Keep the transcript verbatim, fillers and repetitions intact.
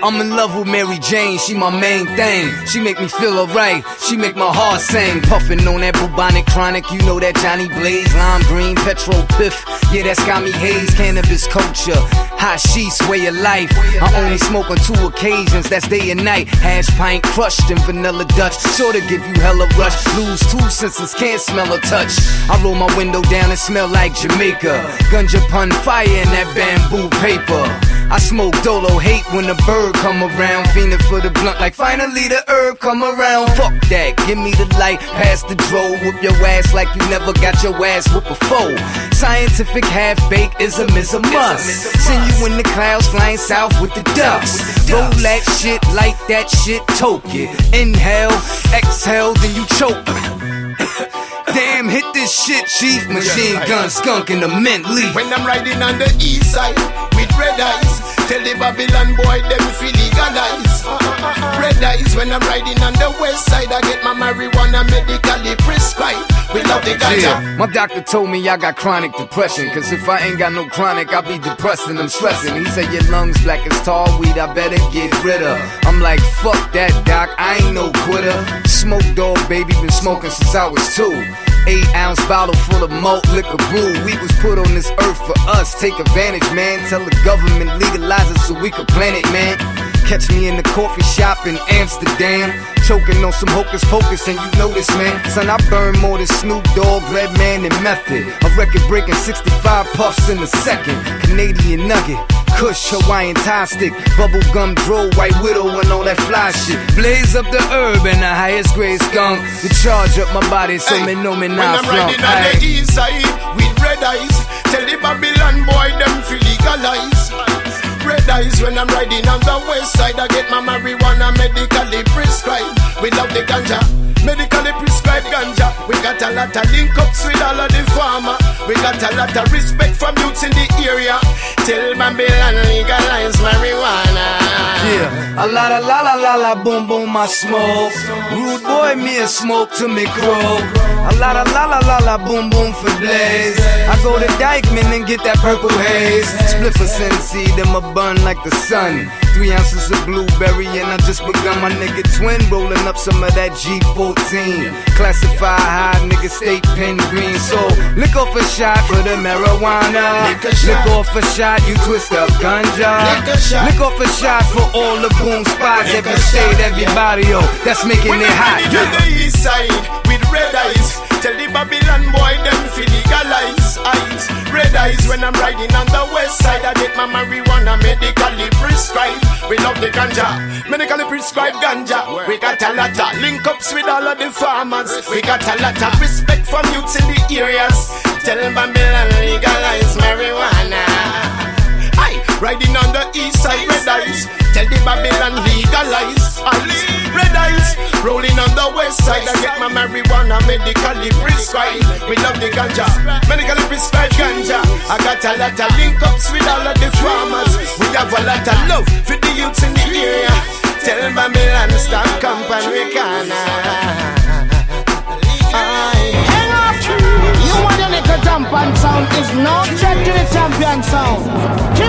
I'm in love with Mary Jane, she my main thing. She make me feel alright, she make my heart sing. Puffin' on that bubonic chronic, you know that Johnny Blaze. Lime green, petrol piff, yeah that's got me haze. Cannabis culture, hot sheets, way of life. I only smoke on two occasions, that's day and night. Hash pint crushed in vanilla Dutch, sure to give you hella rush. Lose two senses, can't smell or touch. I roll my window down and smell like Jamaica. Gunja pun fire in that bamboo paper. I smoke dolo, hate when the bird come around. Fiending for the blunt like finally the herb come around. Fuck that, give me the light, pass the dro. Whoop your ass like you never got your ass whooped before. Scientific half-baked ism is a must. Send you in the clouds flying south with the dust. Roll that shit, like that shit, toke it. Inhale, exhale, then you choke. Damn, hit this shit, chief. Machine gun skunk in the mint leaf. When I'm riding on the east side with red eyes, tell the Babylon boy them feel legalize. Red eyes when I'm riding on the west side, I get my marijuana medically prescribed. We love the ganja. Yeah, my doctor told me I got chronic depression, cause if I ain't got no chronic, I be depressed and I'm stressing. He said your lungs black as tar weed, I better get rid of. I'm like, fuck that doc, I ain't no quitter. Smoke dog baby, been smoking since I was two. Eight ounce bottle full of malt liquor brew. We was put on this earth for us, take advantage man. Tell the government legalize it so we can plan it man. Catch me in the coffee shop in Amsterdam, choking on some hocus pocus, and you know this, man. Son, I burn more than Snoop Dogg, Redman, and Method. A record breaking sixty-five puffs in a second. Canadian nugget, Kush, Hawaiian tie stick, bubble gum dro, white widow, and all that fly shit. Blaze up the herb and the highest grade skunk. To charge up my body so me know me not flunk. When I'm riding on the east side with red eyes, tell the Babylon boy them feel legalize. Red eyes when I'm riding on the west side, I get my marijuana medically prescribed. We love the ganja, medically prescribed ganja. We got a lot of link-ups with all of the farmer. We got a lot of respect from youths in the area. Tell Babylon legalize marijuana. Yeah, a la la la la la la boom boom I smoke. Rude boy me a smoke to me croak. A la la la la la la boom boom for Blaze. I go to Dykeman and get that purple haze. Split for seed in my bun like the sun. Three ounces of blueberry and I just begun. My nigga twin rolling up some of that G fourteen. Classified high, nigga state pen green. So lick off a shot for the marijuana. Lick off a shot, you twist up ganja. Lick off a shot for all the boom spots. Every state, everybody, yo, that's making when it hot. When I'm the east side with red eyes, tell the Babylon boy them feel legalize. Eyes, red eyes when I'm riding on the west side, I get my marijuana medically prescribed. We love the ganja, medically prescribed ganja. We got a lot of link-ups with all of the farmers. We got a lot of respect from youths in the areas. Tell Babylon legalize marijuana. Aye, riding on the east side, red eyes. Tell the Babylon legalize. Eyes, red eyes. Rolling on the west side, I get my marijuana medically prescribed. We love the ganja, medically prescribed ganja. I got a lot of link-ups with all of the farmers. We have a lot of love for the youths in the area. Tell Babylon stop company we can. Hang up! You want a little jump and sound is no threat to the champion sound.